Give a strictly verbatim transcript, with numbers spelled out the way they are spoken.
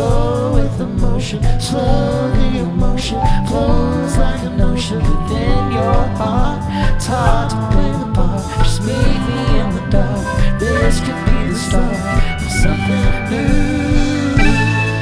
Go with the motion, slow the emotion flows like an ocean within your heart. It's hard to play the part, just meet me in the dark. This could be the start of something new.